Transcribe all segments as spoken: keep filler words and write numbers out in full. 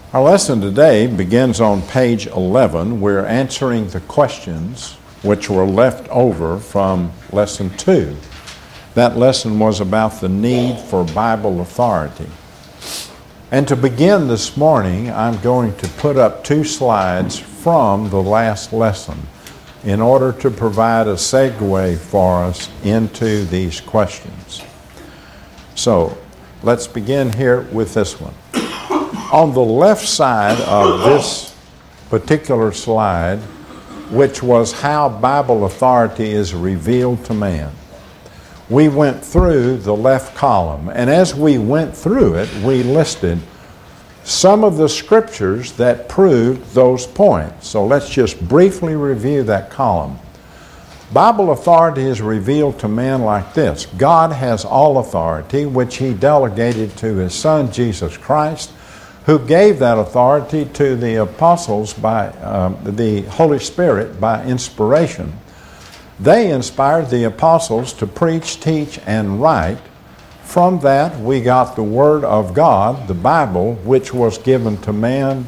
Our lesson today begins on page eleven. We're answering the questions which were left over from lesson two. That lesson was about the need for Bible authority. And to begin this morning, I'm going to put up two slides from the last lesson in order to provide a segue for us into these questions. So, let's begin here with this one. On the left side of this particular slide, which was how Bible authority is revealed to man, we went through the left column, and as we went through it, we listed some of the scriptures that proved those points. So let's just briefly review that column. Bible authority is revealed to man like this. God has all authority, which He delegated to His Son, Jesus Christ, who gave that authority to the apostles by um, the Holy Spirit by inspiration. They inspired the apostles to preach, teach, and write. From that, we got the Word of God, the Bible, which was given to man,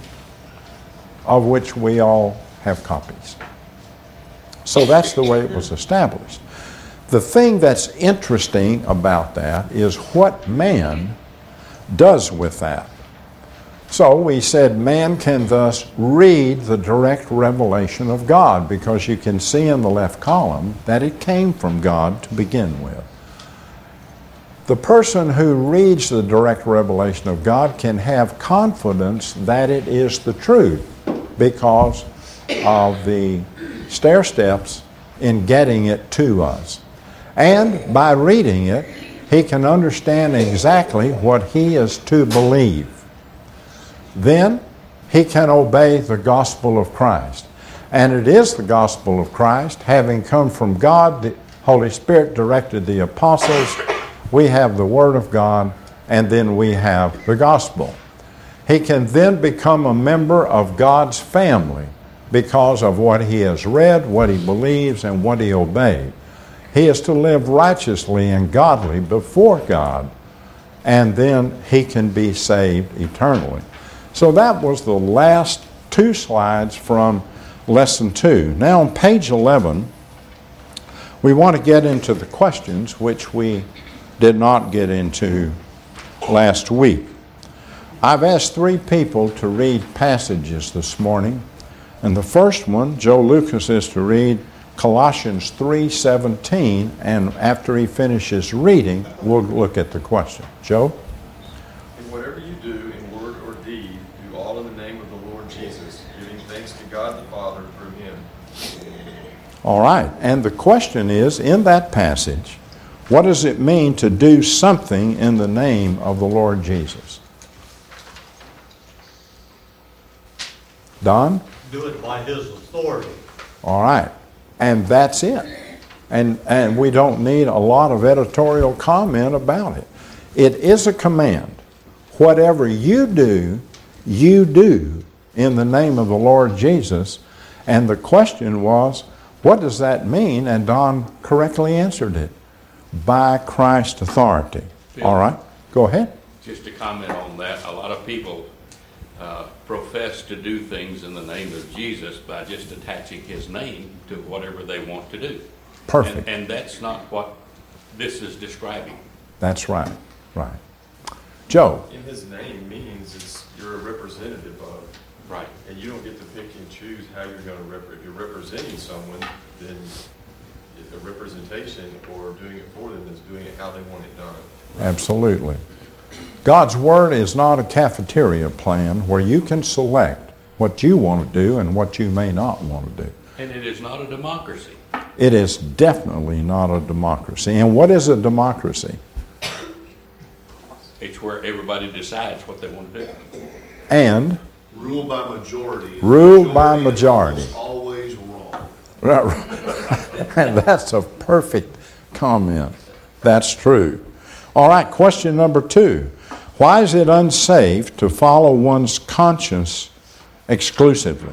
of which we all have copies. So that's the way it was established. The thing that's interesting about that is what man does with that. So we said man can thus read the direct revelation of God, because you can see in the left column that it came from God to begin with. The person who reads the direct revelation of God can have confidence that it is the truth because of the stair steps in getting it to us. And by reading it, he can understand exactly what he is to believe. Then he can obey the gospel of Christ. And it is the gospel of Christ, having come from God, the Holy Spirit directed the apostles. We have the Word of God, and then we have the gospel. He can then become a member of God's family because of what he has read, what he believes, and what he obeyed. He is to live righteously and godly before God, and then he can be saved eternally. So that was the last two slides from lesson two. Now on page eleven, we want to get into the questions which we did not get into last week. I've asked three people to read passages this morning, and the first one, Joe Lucas, is to read Colossians three seventeen, and after he finishes reading, we'll look at the question. Joe? And whatever you do in word or deed, do all in the name of the Lord Jesus, giving thanks to God the Father through Him. All right, and the question is, in that passage, what does it mean to do something in the name of the Lord Jesus? Don? Do it by His authority. All right. And that's it. And, and we don't need a lot of editorial comment about it. It is a command. Whatever you do, you do in the name of the Lord Jesus. And the question was, what does that mean? And Don correctly answered it. By Christ's authority. Bill, all right, go ahead. Just to comment on that, a lot of people uh, profess to do things in the name of Jesus by just attaching His name to whatever they want to do. Perfect. And, and that's not what this is describing. That's right, right. Joe? In His name means it's you're a representative of. Right. And you don't get to pick and choose how you're going to rep. If you're representing someone, then a representation or doing it for them is doing it how they want it done. Absolutely. God's Word is not a cafeteria plan where you can select what you want to do and what you may not want to do. And it is not a democracy. It is definitely not a democracy. And what is a democracy? It's where everybody decides what they want to do. And? Ruled by majority. Ruled by majority. Is always wrong. And that's a perfect comment. That's true. All right, question number two. Why is it unsafe to follow one's conscience exclusively?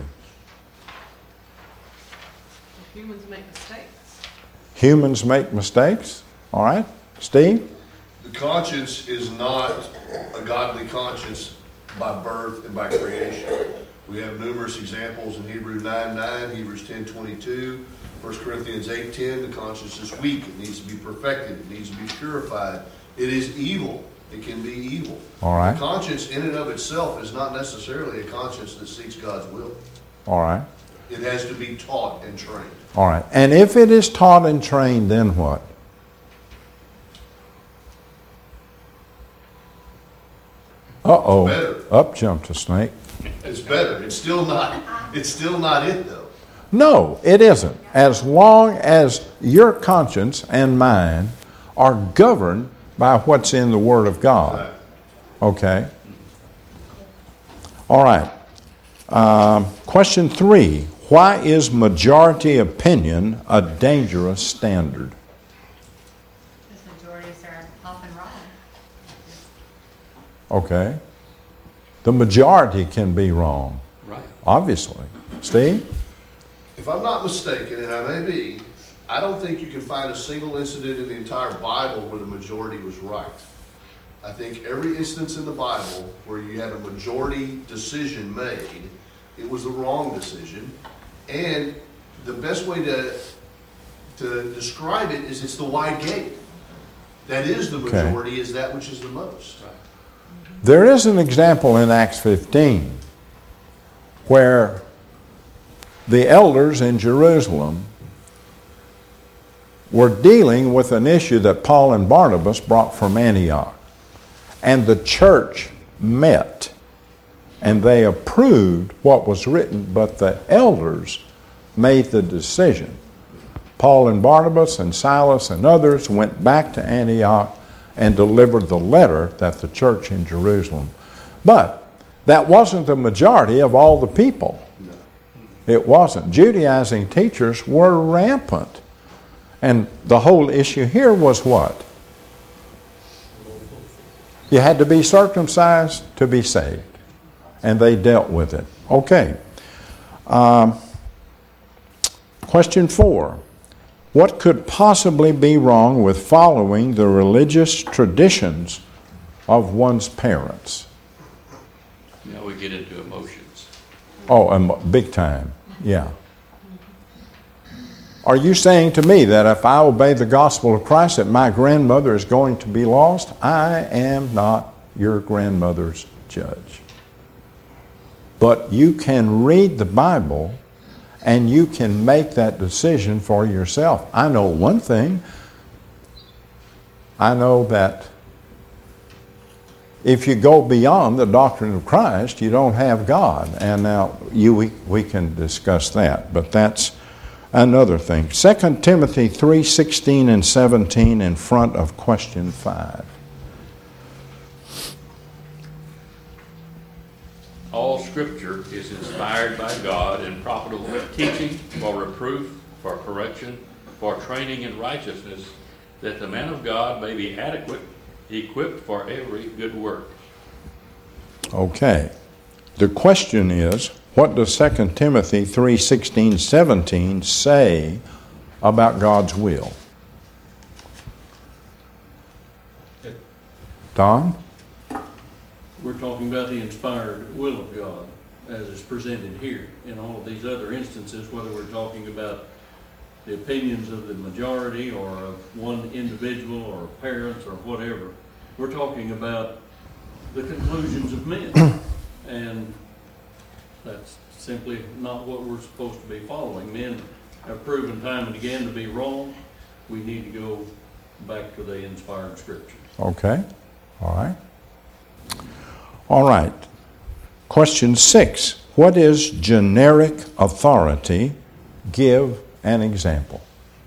Humans make mistakes. Humans make mistakes? All right. Steve? The conscience is not a godly conscience by birth and by creation. We have numerous examples in Hebrews nine nine, Hebrews ten twenty-two, First Corinthians eight ten. The conscience is weak. It needs to be perfected. It needs to be purified. It is evil. It can be evil. All right. The conscience in and of itself is not necessarily a conscience that seeks God's will. All right. It has to be taught and trained. All right. And if it is taught and trained, then what? Uh-oh. Better. Up jumped a snake. It's better. It's still not. It's still not it though. No, it isn't. As long as your conscience and mine are governed by what's in the Word of God. Okay? All right. Um, question three. Why is majority opinion a dangerous standard? Because majorities are often wrong. Okay. The majority can be wrong, Right. obviously. Steve? If I'm not mistaken, and I may be, I don't think you can find a single incident in the entire Bible where the majority was right. I think every instance in the Bible where you had a majority decision made, it was the wrong decision. And the best way to, to describe it is it's the wide gate. That is the Okay. majority, is that which is the most. There is an example in Acts fifteen where the elders in Jerusalem were dealing with an issue that Paul and Barnabas brought from Antioch. And the church met and they approved what was written, but the elders made the decision. Paul and Barnabas and Silas and others went back to Antioch and delivered the letter that the church in Jerusalem. But that wasn't the majority of all the people. It wasn't. Judaizing teachers were rampant. And the whole issue here was what? You had to be circumcised to be saved. And they dealt with it. Okay. Um, question four. What could possibly be wrong with following the religious traditions of one's parents? Now we get into emotions. Oh, um, big time. Yeah. Are you saying to me that if I obey the gospel of Christ that my grandmother is going to be lost? I am not your grandmother's judge. But you can read the Bible and you can make that decision for yourself. I know one thing. I know that if you go beyond the doctrine of Christ, you don't have God. And now you, we, we can discuss that, but that's another thing. Second Timothy three sixteen and seventeen in front of question five. All Scripture is inspired by God and profitable for teaching, for reproof, for correction, for training in righteousness, that the man of God may be adequate, equipped for every good work. Okay. The question is, what does Second Timothy three sixteen, seventeen say about God's will? Don? We're talking about the inspired will of God as is presented here. In all of these other instances, whether we're talking about the opinions of the majority or of one individual or parents or whatever, we're talking about the conclusions of men. And that's simply not what we're supposed to be following. Men have proven time and again to be wrong. We need to go back to the inspired Scripture. Okay. All right. All right. Question six. What is generic authority? Give an example.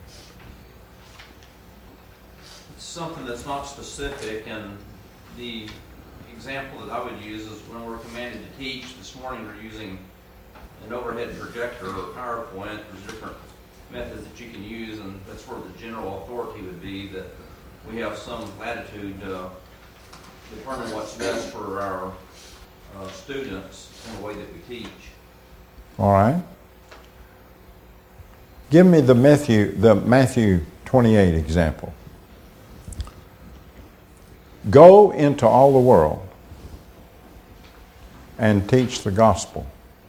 It's something that's not specific, and the example that I would use is when we're commanded to teach. This morning we're using an overhead projector or PowerPoint. There's different methods that you can use, and that's where the general authority would be, that we have some latitude to determine what's best for our uh, students in the way that we teach. All right. Give me the Matthew, the Matthew twenty-eight example. Go into all the world and teach the gospel.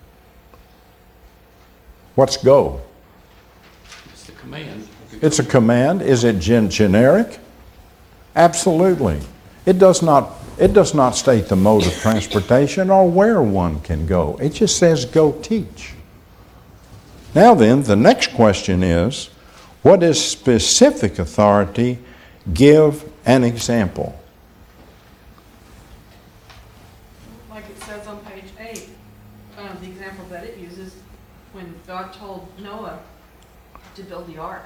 What's go? It's the command. It's a command. Is it gen- generic? Absolutely. It does not, it does not state the mode of transportation or where one can go. It just says go teach. Now then, the next question is, what is specific authority? Give an example. Like it says on page eight, um, the example that it uses, when God told Noah to build the ark,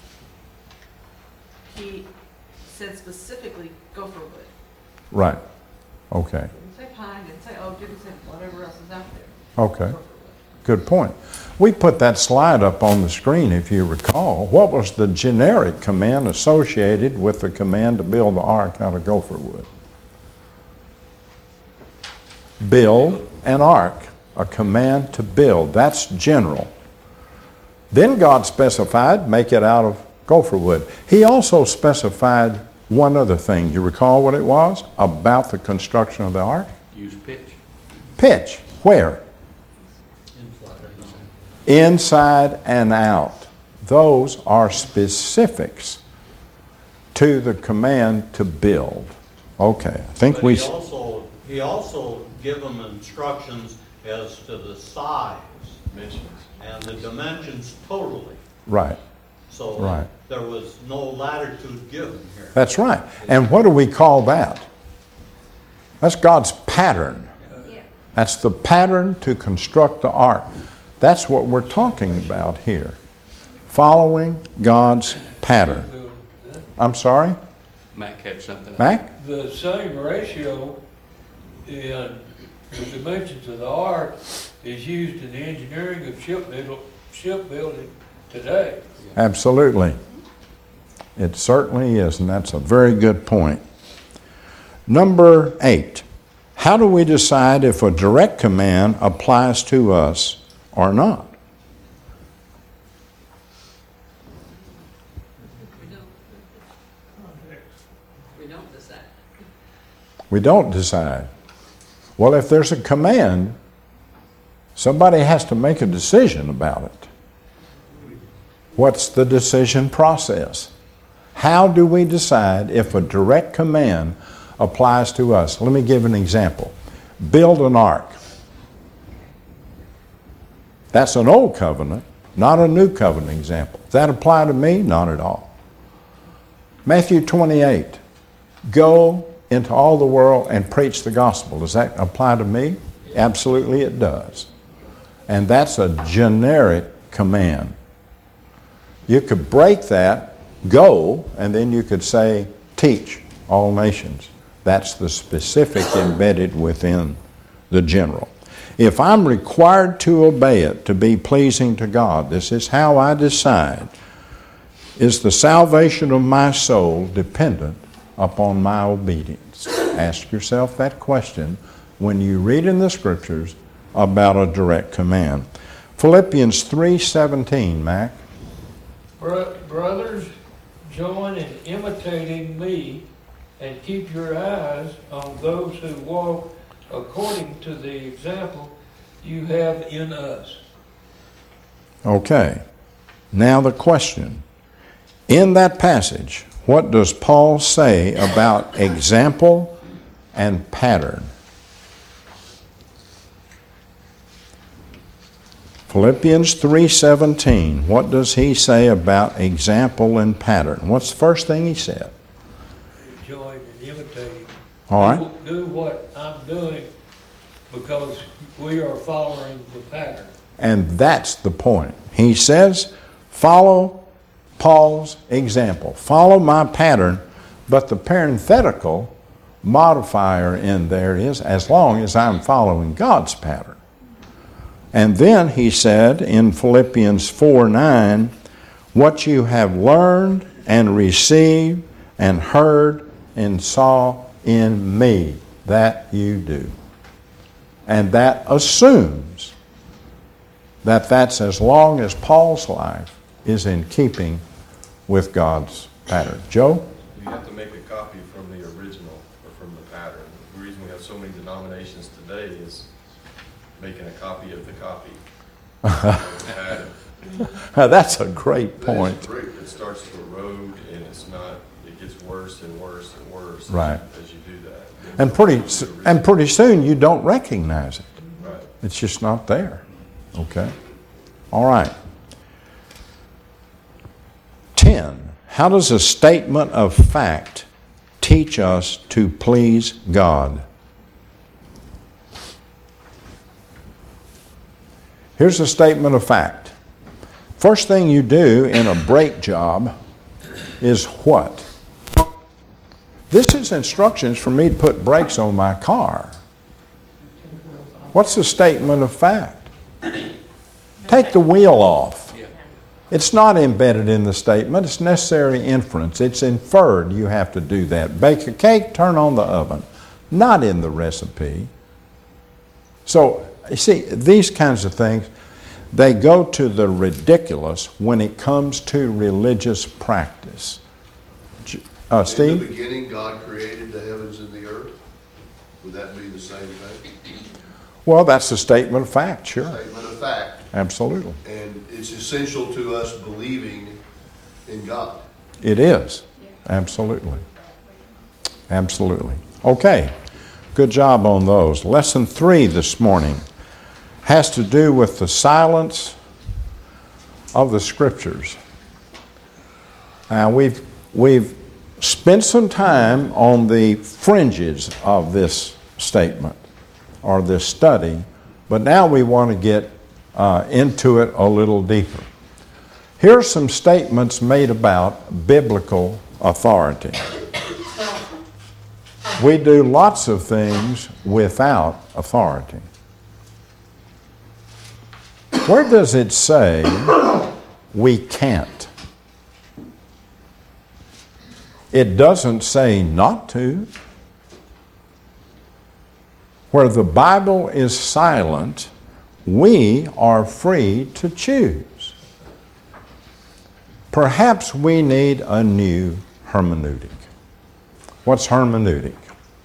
he said specifically, go for wood. Right. Okay. Didn't say pine, didn't say oak, didn't say whatever else is out there. Okay. Go for wood. Good point. We put that slide up on the screen, if you recall. What was the generic command associated with the command to build the ark out of gopher wood? Build an ark, a command to build. That's general. Then God specified, make it out of gopher wood. He also specified one other thing. You recall what it was about the construction of the ark? Use pitch. Pitch. Where? Inside and out. Those are specifics to the command to build. Okay, I think But we... he also, he also give them instructions as to the size Mentions. and the dimensions totally. Right, So Right. there was no latitude given here. that's right. And what do we call that? That's God's pattern. Yeah. That's the pattern to construct the ark. That's what we're talking about here. Following God's pattern. I'm sorry, Mac had something. Mac? The same ratio in the dimensions of the ark is used in the engineering of shipbuilding, shipbuilding today. Absolutely. It certainly is, and that's a very good point. Number eight, how do we decide if a direct command applies to us or not? We don't, we don't decide. We don't decide. Well, if there's a command, somebody has to make a decision about it. What's the decision process? How do we decide if a direct command applies to us? Let me give an example. Build an ark. That's an old covenant, not a new covenant example. Does that apply to me? Not at all. Matthew twenty-eight, go into all the world and preach the gospel. Does that apply to me? Absolutely it does. And that's a generic command. You could break that, go, and then you could say, teach all nations. That's the specific embedded within the general. If I'm required to obey it to be pleasing to God, this is how I decide. Is the salvation of my soul dependent upon my obedience? Ask yourself that question when you read in the scriptures about a direct command. Philippians three seventeen, Mac. Bro- Brothers, join in imitating me and keep your eyes on those who walk according to the example you have in us. Okay. Now the question. In that passage, what does Paul say about example and pattern? Philippians three seventeen, what does he say about example and pattern? What's the first thing he said? Join in imitating. All right. Do, do what I'm doing because we are following the pattern. And that's the point. He says, follow Paul's example. Follow my pattern, but the parenthetical modifier in there is as long as I'm following God's pattern. And then he said in Philippians four nine, what you have learned and received and heard and saw in me, that you do. And that assumes that that's as long as Paul's life is in keeping with God's pattern. Joe? You have to make a copy from the original or from the pattern. The reason we have so many denominations today is making a copy of the copy. And That's a great That is point. great. it starts to erode, and it's not, it gets worse and worse and worse. Right. As you do that. And pretty, s- and pretty soon you don't recognize it. Right. It's just not there. Okay? All right. ten. How does a statement of fact teach us to please God? Here's a statement of fact. First thing you do in a brake job is what? This is instructions for me to put brakes on my car. What's the statement of fact? Take the wheel off. It's not embedded in the statement. It's necessary inference. It's inferred you have to do that. Bake a cake, turn on the oven. Not in the recipe. So, you see, these kinds of things, they go to the ridiculous when it comes to religious practice. Uh, In the Steve? beginning, God created the heavens and the earth. Would that be the same thing? Well, that's a statement of fact, sure. Statement of fact. Absolutely. And it's essential to us believing in God. It is. Absolutely. Absolutely. Okay. Good job on those. Lesson three this morning has to do with the silence of the Scriptures. Now, we've, we've spent some time on the fringes of this statement or this study, but now we want to get uh, into it a little deeper. Here are some statements made about biblical authority. We do lots of things without authority. Where does it say we can't? It doesn't say not to. Where the Bible is silent, we are free to choose. Perhaps we need a new hermeneutic. What's hermeneutic?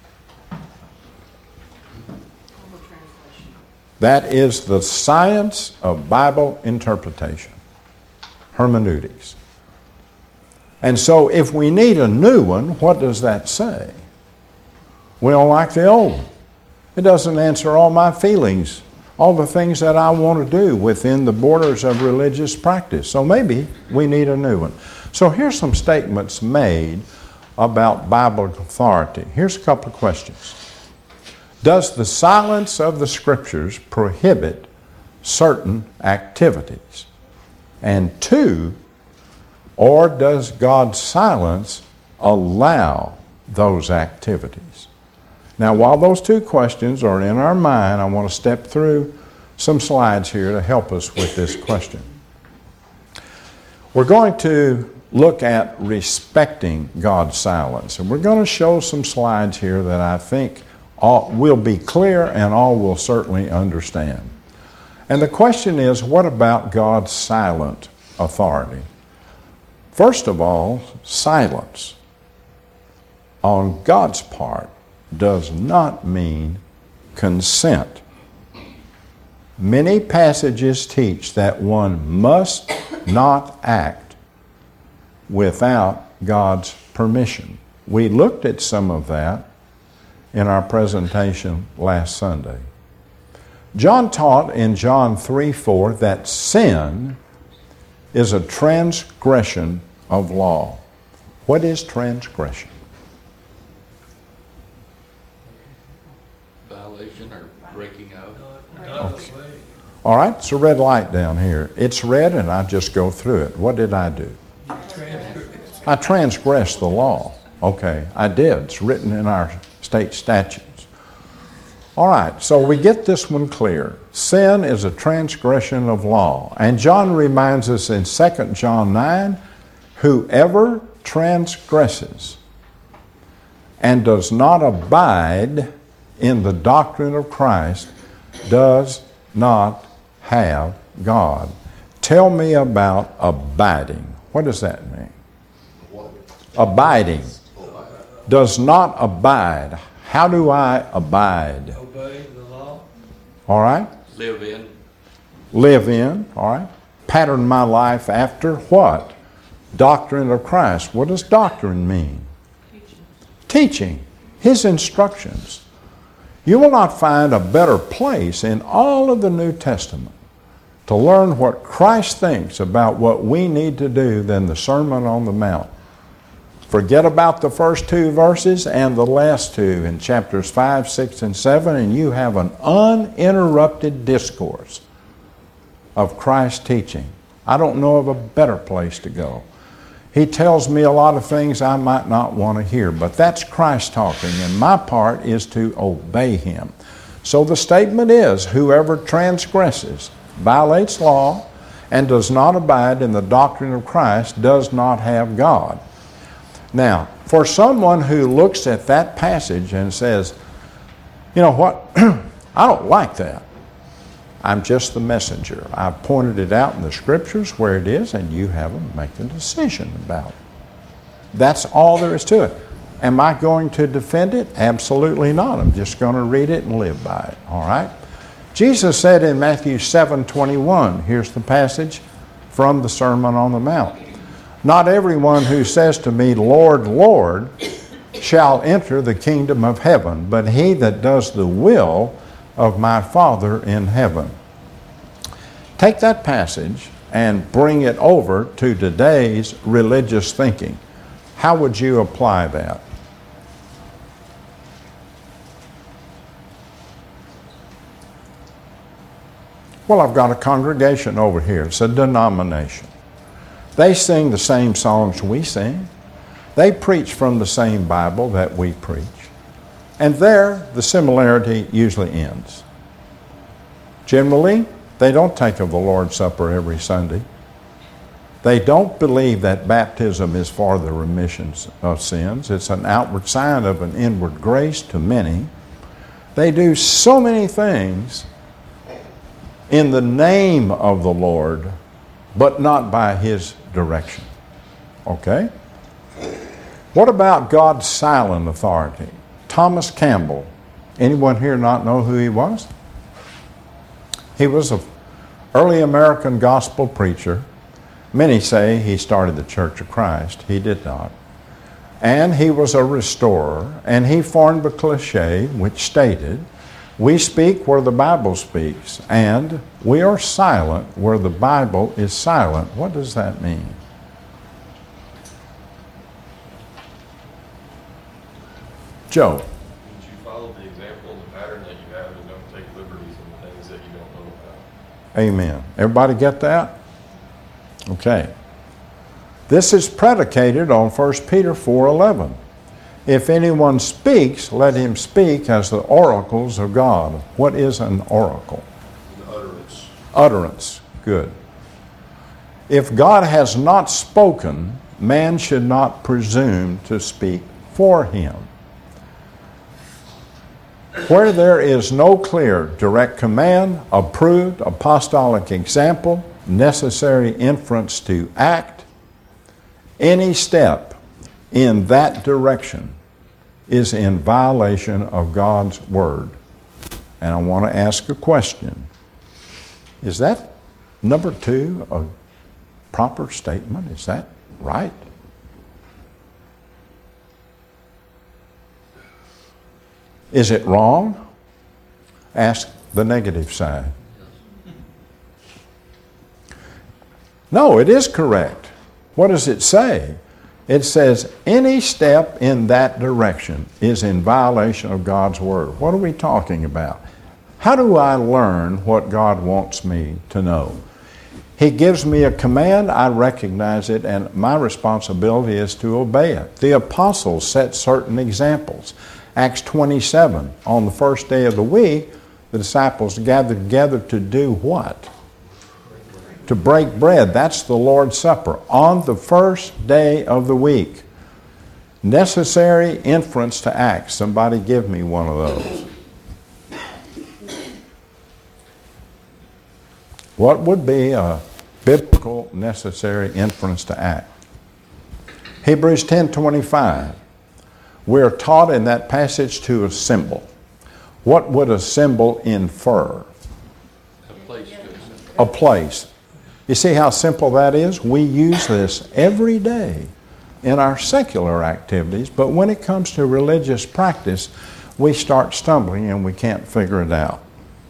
That is the science of Bible interpretation. Hermeneutics. And so if we need a new one, what does that say? We don't like the old one. It doesn't answer all my feelings, all the things that I want to do within the borders of religious practice. So maybe we need a new one. So here's some statements made about Bible authority. Here's a couple of questions. Does the silence of the Scriptures prohibit certain activities? And two, or does God's silence allow those activities? Now, while those two questions are in our mind, I want to step through some slides here to help us with this question. We're going to look at respecting God's silence, and we're going to show some slides here that I think all will be clear and all will certainly understand. And the question is, what about God's silent authority? First of all, silence on God's part does not mean consent. Many passages teach that one must not act without God's permission. We looked at some of that in our presentation last Sunday. John taught in John three four that sin is a transgression of law. What is transgression? Violation or breaking of. Okay. All right, it's a red light down here. It's red and I just go through it. What did I do? I transgressed the law. Okay, I did. It's written in our state statutes. All right, so we get this one clear. Sin is a transgression of law. And John reminds us in Second John nine, whoever transgresses and does not abide in the doctrine of Christ does not have God. Tell me about abiding. What does that mean? What? Abiding. Does not abide. How do I abide? Obey the law. All right? Live in. Live in, all right? Pattern my life after what? Doctrine of Christ. What does doctrine mean? Teaching. Teaching. His instructions. You will not find a better place in all of the New Testament to learn what Christ thinks about what we need to do than the Sermon on the Mount. Forget about the first two verses and the last two in chapters five, six, and seven, and you have an uninterrupted discourse of Christ's teaching. I don't know of a better place to go. He tells me a lot of things I might not want to hear, but that's Christ talking, and my part is to obey Him. So the statement is, whoever transgresses, violates law, and does not abide in the doctrine of Christ does not have God. Now, for someone who looks at that passage and says, you know what, I don't like that. I'm just the messenger. I've pointed it out in the Scriptures where it is, and you have to make a decision about it. That's all there is to it. Am I going to defend it? Absolutely not. I'm just going to read it and live by it. All right? Jesus said in Matthew seven twenty-one, here's the passage from the Sermon on the Mount. Not everyone who says to me, Lord, Lord, shall enter the kingdom of heaven, but he that does the will of my Father in heaven. Take that passage and bring it over to today's religious thinking. How would you apply that? Well, I've got a congregation over here. It's a denomination. They sing the same songs we sing. They preach from the same Bible that we preach. And there, the similarity usually ends. Generally, they don't take of the Lord's Supper every Sunday. They don't believe that baptism is for the remission of sins. It's an outward sign of an inward grace to many. They do so many things in the name of the Lord, but not by His direction. Okay? What about God's silent authority? Thomas Campbell. Anyone here not know who he was? He was an early American gospel preacher. Many say he started the Church of Christ. He did not. And he was a restorer, and he formed a cliche which stated, we speak where the Bible speaks, and we are silent where the Bible is silent. What does that mean? Joe. Would you follow the example and the pattern that you have and don't take liberties in things that you don't know about? Amen. Everybody get that? Okay. This is predicated on First Peter four eleven. If anyone speaks, let him speak as the oracles of God. What is an oracle? An utterance. Utterance. Good. If God has not spoken, man should not presume to speak for him. Where there is no clear direct command, approved apostolic example, necessary inference to act, any step in that direction is in violation of God's Word. And I want to ask a question. Is that number two a proper statement? Is that right? Is it wrong? Ask the negative side. No, it is correct. What does it say? It says any step in that direction is in violation of God's Word. What are we talking about? How do I learn what God wants me to know? He gives me a command, I recognize it, and my responsibility is to obey it. The apostles set certain examples. Acts twenty-seven, on the first day of the week, the disciples gathered together to do what? To break bread. That's the Lord's Supper. On the first day of the week. Necessary inference to act. Somebody give me one of those. What would be a biblical necessary inference to act? Hebrews ten twenty-five. We're taught in that passage to assemble. What would a symbol infer? a place. You see how simple that is? We use this every day in our secular activities, but when it comes to religious practice, we start stumbling and we can't figure it out.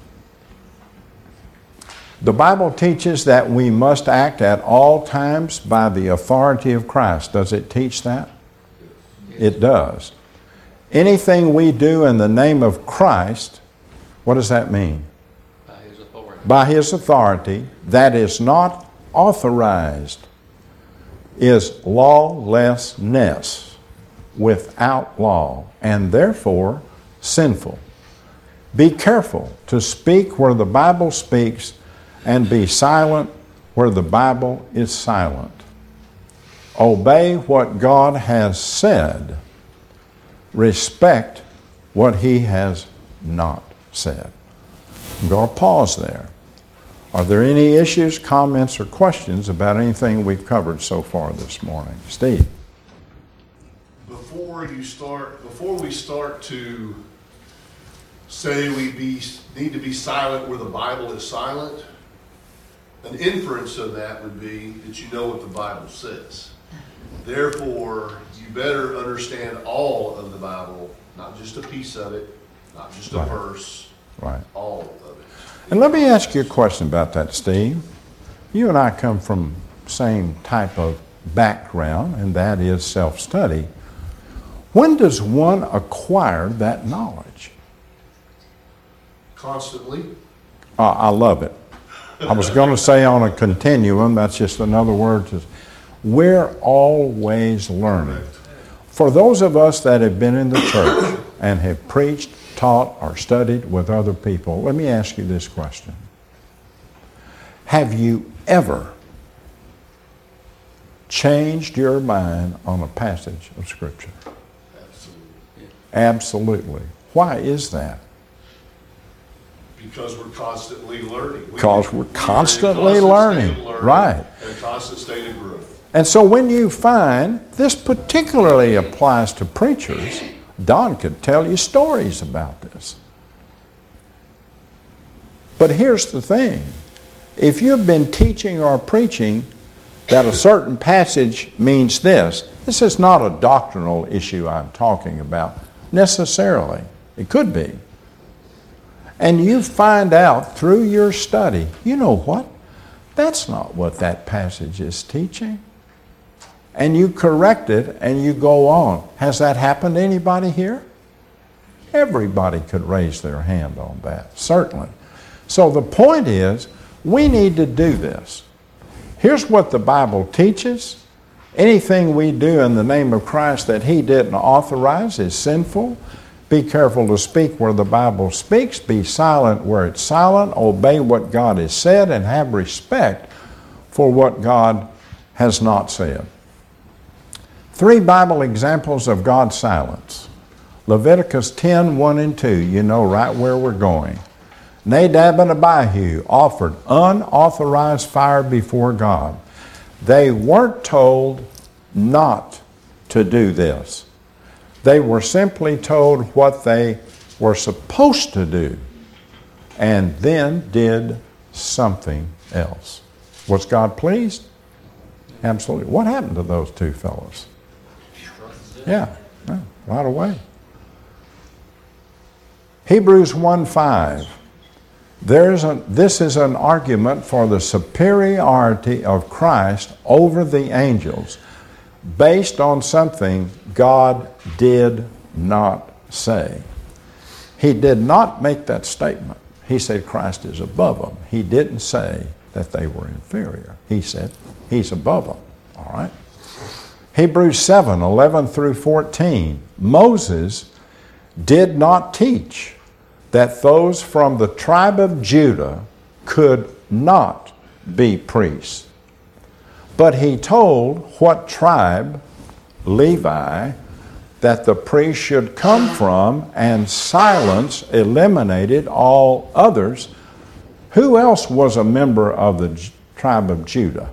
The Bible teaches that we must act at all times by the authority of Christ. Does it teach that? It does. Anything we do in the name of Christ, what does that mean? By His authority. By His authority, that is not authorized, is lawlessness, without law, and therefore sinful. Be careful to speak where the Bible speaks and be silent where the Bible is silent. Obey what God has said. Respect what He has not said. I'm going to pause there. Are there any issues, comments, or questions about anything we've covered so far this morning? Steve? Before you start, before we start to say we be, need to be silent where the Bible is silent, an inference of that would be that you know what the Bible says. Therefore, you better understand all of the Bible, not just a piece of it, not just a Right. verse, Right. all of it. And let me ask you a question about that, Steve. You and I come from same type of background, and that is self-study. When does one acquire that knowledge? Constantly. Uh, I love it. I was going to say on a continuum, that's just another word. To, we're always learning. For those of us that have been in the church and have preached, taught, or studied with other people, let me ask you this question. Have you ever changed your mind on a passage of Scripture? Absolutely. Absolutely. Why is that? Because we're constantly learning. We- Because we're we are in constantly constant learning. state of learning Right. And a constant state of growth. And so when you find, this particularly applies to preachers, Don could tell you stories about this. But here's the thing. If you've been teaching or preaching that a certain passage means this, this is not a doctrinal issue I'm talking about necessarily. It could be. And you find out through your study, you know what? That's not what that passage is teaching. And you correct it and you go on. Has that happened to anybody here? Everybody could raise their hand on that, certainly. So the point is, we need to do this. Here's what the Bible teaches. Anything we do in the name of Christ that He didn't authorize is sinful. Be careful to speak where the Bible speaks. Be silent where it's silent. Obey what God has said and have respect for what God has not said. Three Bible examples of God's silence. Leviticus ten, one and two. You know right where we're going. Nadab and Abihu offered unauthorized fire before God. They weren't told not to do this. They were simply told what they were supposed to do and then did something else. Was God pleased? Absolutely. What happened to those two fellows? Yeah, yeah, right away. Hebrews one five. There's a, this is an argument for the superiority of Christ over the angels based on something God did not say. He did not make that statement. He said Christ is above them. He didn't say that they were inferior. He said He's above them. All right? Hebrews seven, eleven through fourteen. Moses did not teach that those from the tribe of Judah could not be priests. But he told what tribe, Levi, that the priest should come from, and silence eliminated all others. Who else was a member of the J- tribe of Judah?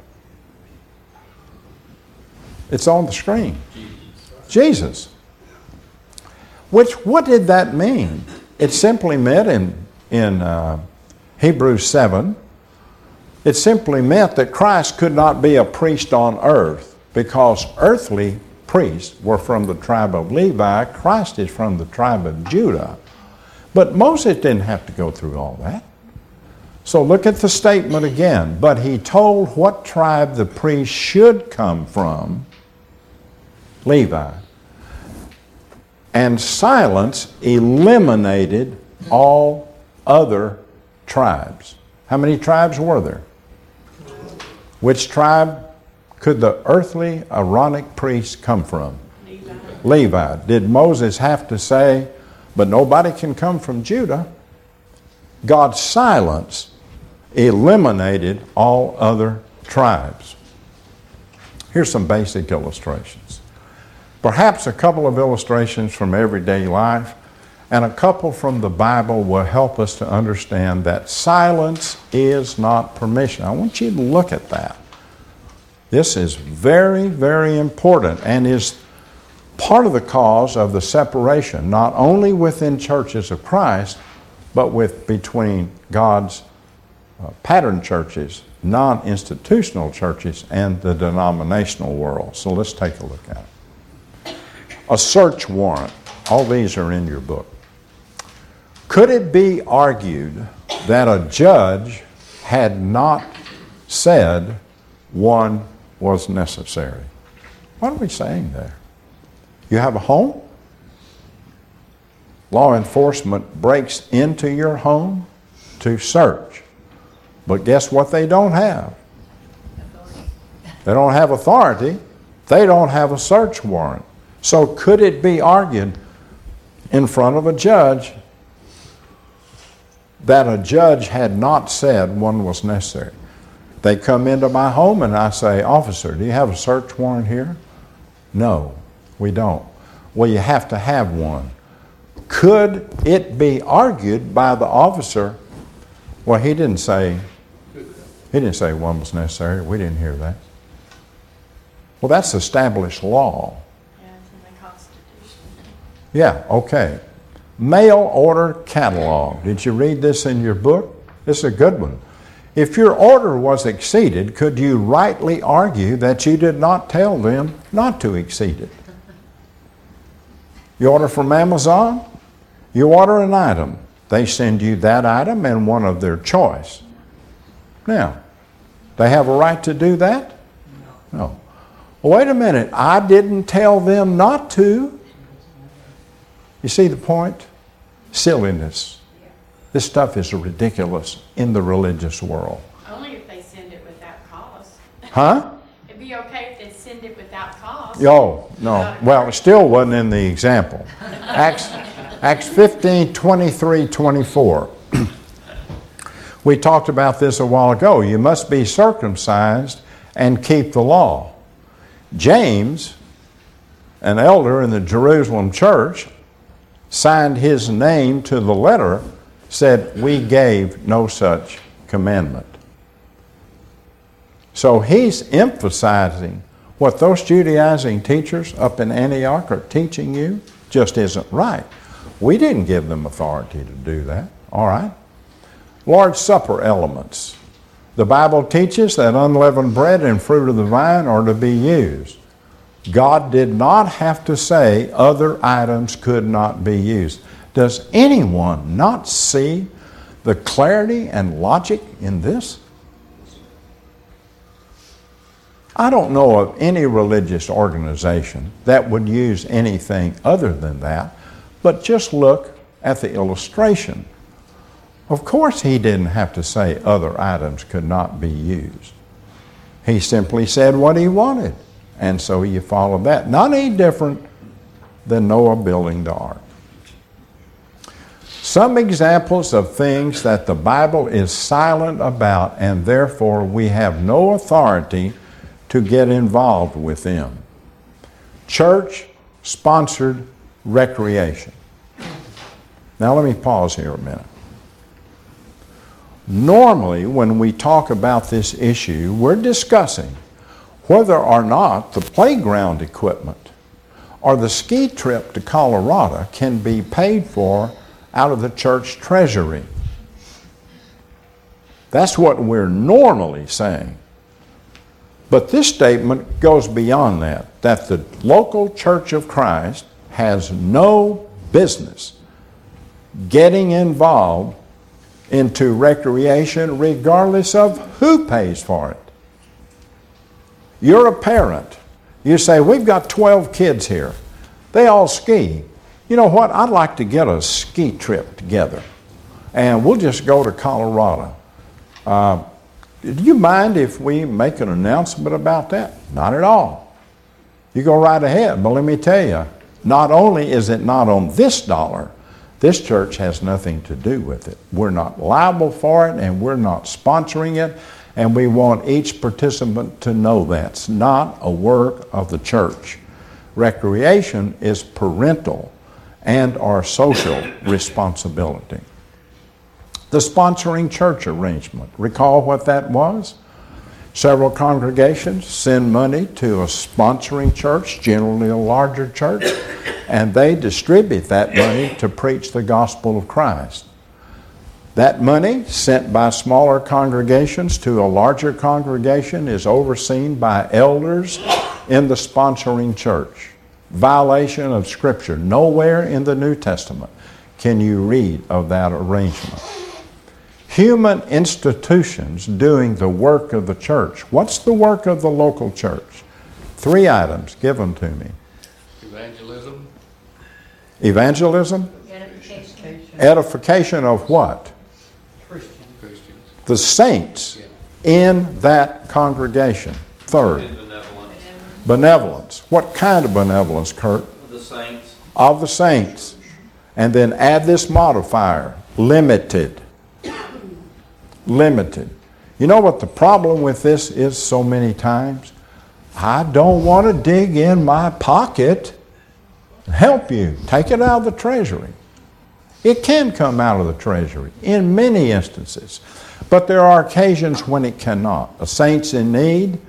It's on the screen. Jesus. Which, what did that mean? It simply meant in, in uh, Hebrews seven, It simply meant that Christ could not be a priest on earth because earthly priests were from the tribe of Levi. Christ is from the tribe of Judah. But Moses didn't have to go through all that. So look at the statement again. But he told what tribe the priest should come from, Levi. And silence eliminated all other tribes. How many tribes were there? Which tribe could the earthly Aaronic priest come from? Levi. Levi. Did Moses have to say, but nobody can come from Judah? God's silence eliminated all other tribes. Here's some basic illustrations. Perhaps a couple of illustrations from everyday life and a couple from the Bible will help us to understand that silence is not permission. I want you to look at that. This is very, very important and is part of the cause of the separation, not only within churches of Christ, but with between God's uh, pattern churches, non-institutional churches, and the denominational world. So let's take a look at it. A search warrant. All these are in your book. Could it be argued that a judge had not said one was necessary? What are we saying there? You have a home? Law enforcement breaks into your home to search. But guess what they don't have? They don't have authority. They don't have a search warrant. So could it be argued in front of a judge that a judge had not said one was necessary? They come into my home and I say, officer, do you have a search warrant here? No, we don't. Well, you have to have one. Could it be argued by the officer, well, he didn't say, he didn't say one was necessary. We didn't hear that. Well, that's established law. Yeah, it's in the Constitution. Yeah, okay. Mail order catalog. Did you read this in your book? This is a good one. If your order was exceeded, could you rightly argue that you did not tell them not to exceed it? You order from Amazon, you order an item. They send you that item and one of their choice. Now, they have a right to do that? No. Well, wait a minute. I didn't tell them not to. You see the point? Silliness. This stuff is ridiculous in the religious world. Only if they send it without cause. Huh? It'd be okay if they send it without cause. Oh, no. Well, it still wasn't in the example. Acts, Acts fifteen, twenty-three, twenty-four. We talked about this a while ago. You must be circumcised and keep the law. James, an elder in the Jerusalem church, signed his name to the letter, said, we gave no such commandment. So he's emphasizing what those Judaizing teachers up in Antioch are teaching you just isn't right. We didn't give them authority to do that. All right? Lord's Supper elements. The Bible teaches that unleavened bread and fruit of the vine are to be used. God did not have to say other items could not be used. Does anyone not see the clarity and logic in this? I don't know of any religious organization that would use anything other than that, but just look at the illustration. Of course he didn't have to say other items could not be used. He simply said what he wanted, and so you follow that. Not any different than Noah building the ark. Some examples of things that the Bible is silent about, and therefore we have no authority to get involved with them. Church-sponsored recreation. Now let me pause here a minute. Normally, when we talk about this issue, we're discussing whether or not the playground equipment or the ski trip to Colorado can be paid for out of the church treasury. That's what we're normally saying. But this statement goes beyond that, that the local Church of Christ has no business getting involved into recreation regardless of who pays for it. You're a parent. You say, we've got twelve kids here. They all ski. You know what? I'd like to get a ski trip together, and we'll just go to Colorado. Uh, do you mind if we make an announcement about that? Not at all. You go right ahead, but let me tell you, not only is it not on this dollar, this church has nothing to do with it. We're not liable for it, and we're not sponsoring it, and we want each participant to know that's not a work of the church. Recreation is parental and our social responsibility. The sponsoring church arrangement. Recall what that was? Several congregations send money to a sponsoring church, generally a larger church, and they distribute that money to preach the gospel of Christ. That money sent by smaller congregations to a larger congregation is overseen by elders in the sponsoring church. Violation of Scripture. Nowhere in the New Testament can you read of that arrangement. Human institutions doing the work of the church. What's the work of the local church? Three items. Give them to me. Evangelism. Evangelism. Edification. Edification of what? Christians. The saints in that congregation. Third. Benevolence. Benevolence. What kind of benevolence, Kurt? The saints. Of the saints. And then add this modifier. Limited. Limited. You know what the problem with this is so many times? I don't want to dig in my pocket and help you. Take it out of the treasury. It can come out of the treasury in many instances. But there are occasions when it cannot. A saint's in need,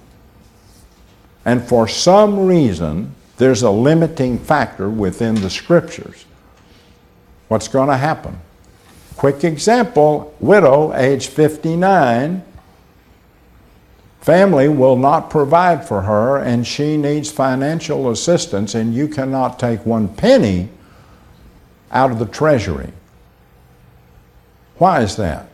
and for some reason, there's a limiting factor within the Scriptures. What's going to happen? Quick example, widow, age fifty-nine, family will not provide for her and she needs financial assistance, and you cannot take one penny out of the treasury. Why is that?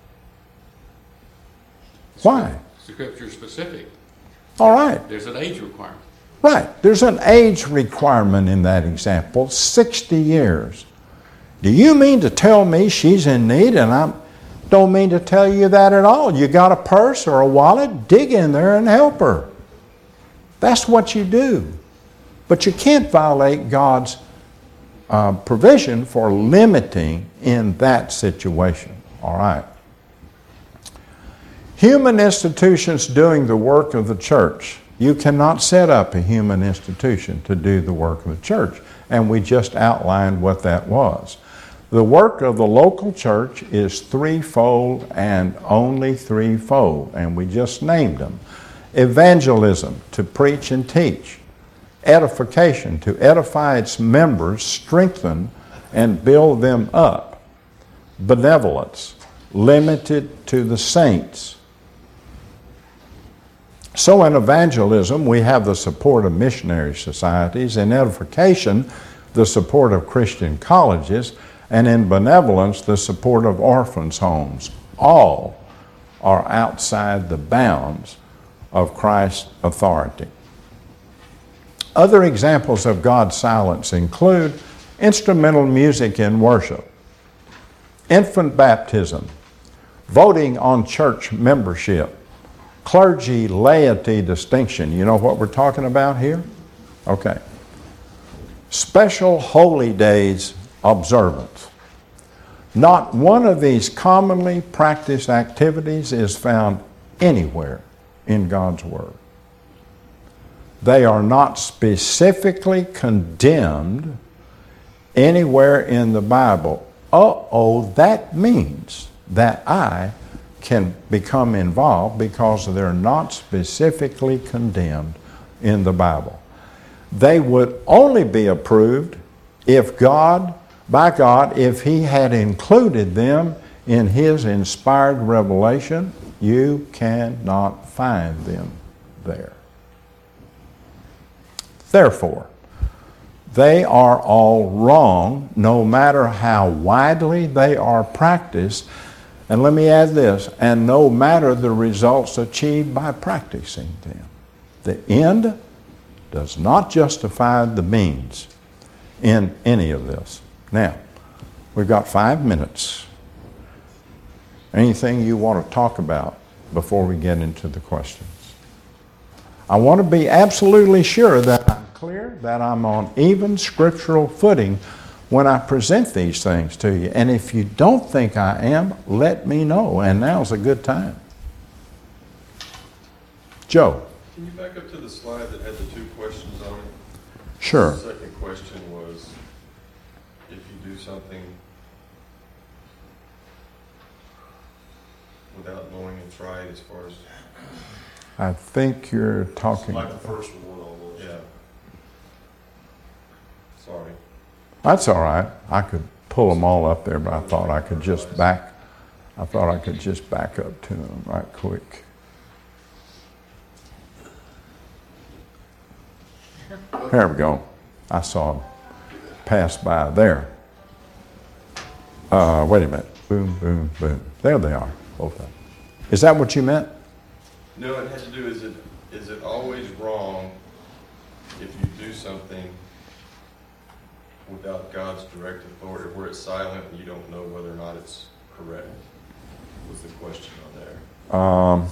Why? Scripture specific. All right. There's an age requirement. Right. There's an age requirement in that example, sixty years. Do you mean to tell me she's in need? And I don't mean to tell you that at all. You got a purse or a wallet? Dig in there and help her. That's what you do. But you can't violate God's uh, provision for limiting in that situation. All right. Human institutions doing the work of the church. You cannot set up a human institution to do the work of the church. And we just outlined what that was. The work of the local church is threefold and only threefold, and we just named them. Evangelism, to preach and teach. Edification, to edify its members, strengthen, and build them up. Benevolence, limited to the saints. So in evangelism, we have the support of missionary societies. In edification, the support of Christian colleges. And in benevolence, the support of orphans' homes. All are outside the bounds of Christ's authority. Other examples of God's silence include instrumental music in worship, infant baptism, voting on church membership, clergy laity distinction. You know what we're talking about here? Okay. Special holy days observance. Not one of these commonly practiced activities is found anywhere in God's Word. They are not specifically condemned anywhere in the Bible. Uh-oh, that means that I can become involved because they're not specifically condemned in the Bible. They would only be approved if God, by God, if He had included them in His inspired revelation, you cannot find them there. Therefore, they are all wrong, no matter how widely they are practiced. And let me add this, and no matter the results achieved by practicing them. The end does not justify the means in any of this. Now, we've got five minutes. Anything you want to talk about before we get into the questions? I want to be absolutely sure that I'm clear, that I'm on even scriptural footing when I present these things to you. And if you don't think I am, let me know. And now's a good time. Joe. Can you back up to the slide that had the two questions on it? Sure. The second question was, if you do something without knowing it's right, as far as, I think you're talking. Like the first one almost. yeah. Sorry. That's all right. I could pull them all up there, but I thought I could just back. I thought I could just back up to them right quick. There we go. I saw them pass by there. Uh, wait a minute. Boom, boom, boom. There they are, both of them. Is that what you meant? No, it had to do, is it, is it always wrong if you do something without God's direct authority, where it's silent and you don't know whether or not it's correct, was the question on there. Um,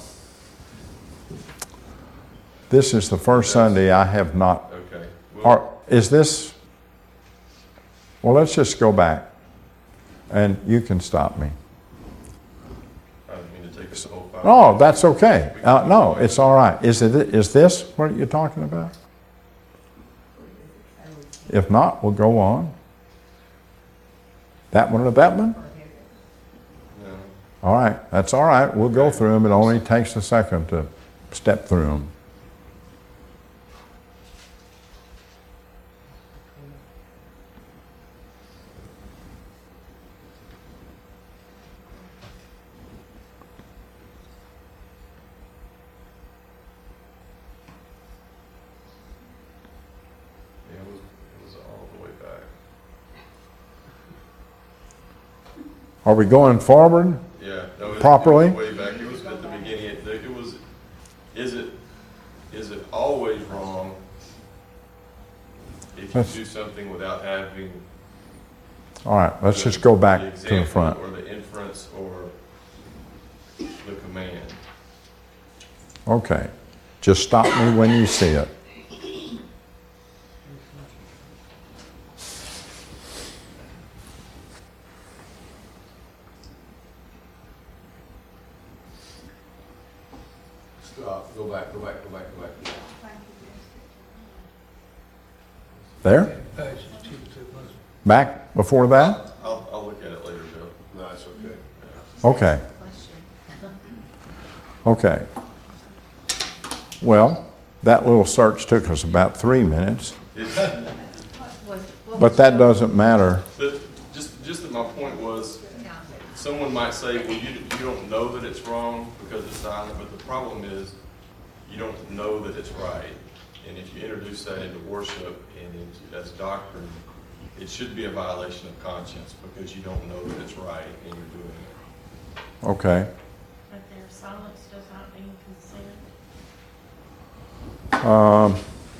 this is the first Sunday I have not. Okay. Well, Are, is this? Well, let's just go back, and you can stop me. I don't mean to take us the whole five. No, that's okay. Uh, no, it's all right. Is it? Is this what you're talking about? If not, we'll go on. That one or that one? No. All right, that's all right. We'll go through them. It only takes a second to step through them. Yeah, it was, it was all the way back. Are we going forward? Yeah. No, it- Properly? It was way back. It was at the beginning. It, it was, is it, is it always wrong if you Let's- do something without having All right, let's the- just go back the to the example front. or the inference or the command? Okay, just stop me when you see it. Stop, go back, go back, go back, go back. There? Back before that? I'll, I'll look at it later, Bill. No, it's okay. Okay. Okay. Well, that little search took us about three minutes, It's, but that doesn't matter. but just, just that my point was, someone might say, well, you, you don't know that it's wrong because it's silent, but the problem is, you don't know that it's right. And if you introduce that into worship and into, as doctrine, it should be a violation of conscience because you don't know that it's right and you're doing it. Okay. But their silence does not mean consent. Um,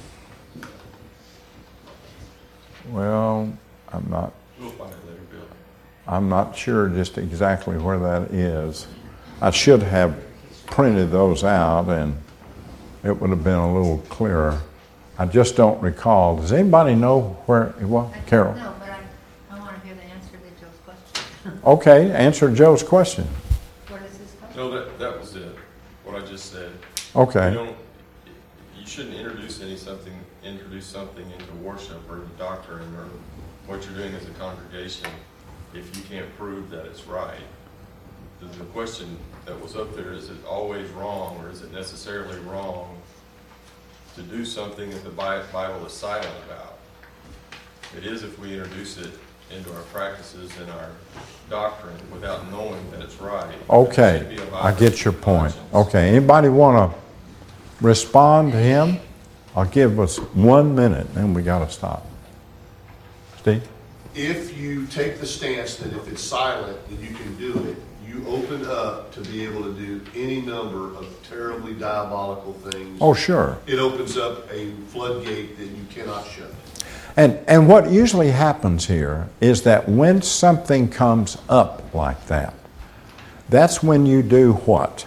well, I'm not, We'll find it later, Bill. I'm not sure just exactly where that is. I should have printed those out and it would have been a little clearer. I just don't recall. Does anybody know where it was? Carol? No, but I, I want to hear the answer to Joe's question. Okay, answer Joe's question. What is his question? No, that, that was it, what I just said. Okay. You don't, you shouldn't introduce any something, introduce something into worship or into doctrine or what you're doing as a congregation if you can't prove that it's right. The, the question that was up there, is it always wrong or is it necessarily wrong to do something that the Bi- Bible is silent about? It is if we introduce it into our practices and our doctrine without knowing that it's right. It Okay, should be a I get your violation of point. conscience. Okay, anybody want to respond to him? I'll give us one minute, then we got to stop. Steve? If you take the stance that if it's silent and you can do it, you open up to be able to do any number of terribly diabolical things. Oh, sure. It opens up a floodgate that you cannot shut. And, and what usually happens here is that when something comes up like that, that's when you do what?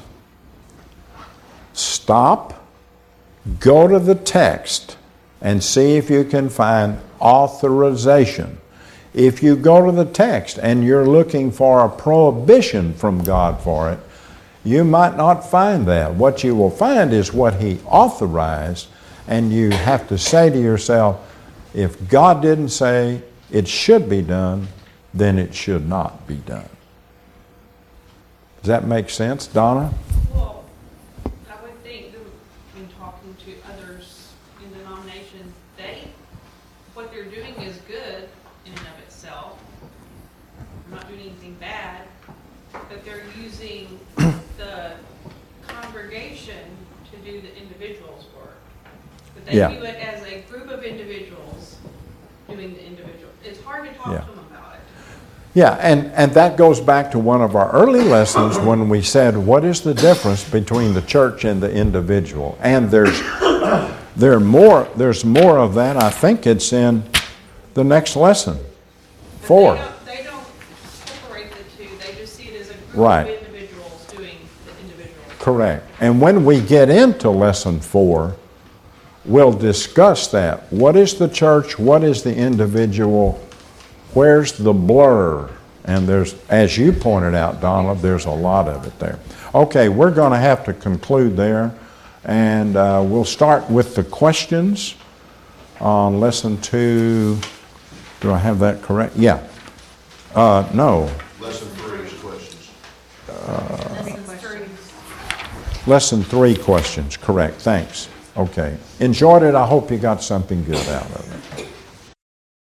Stop, go to the text, and see if you can find authorization. If you go to the text and you're looking for a prohibition from God for it, you might not find that. What you will find is what He authorized, and you have to say to yourself, if God didn't say it should be done, then it should not be done. Does that make sense, Donna? Well, I would think that in talking to others in denominations, they, what they're doing is good in and of itself. They're not doing anything bad, but they're using the congregation to do the individual's work. But they Yeah. view it as a group of individuals doing the individual. It's hard to talk Yeah. to them about it. Yeah, and, and that goes back to one of our early lessons when we said, what is the difference between the church and the individual? And there's there more there's more of that. I think it's in the next lesson. But Four. They don't, they don't separate the two. They just see it as a group Right. of individuals doing the individual. Correct. And when we get into lesson four, we'll discuss that. What is the church? What is the individual? Where's the blur? And there's, as you pointed out, Donald, there's a lot of it there. Okay, we're going to have to conclude there. And uh, we'll start with the questions on lesson two. Do I have that correct? Yeah. Uh, no. Lesson three is questions. Lesson three. Lesson three questions. Correct. Thanks. Okay. Enjoyed it. I hope you got something good out of it.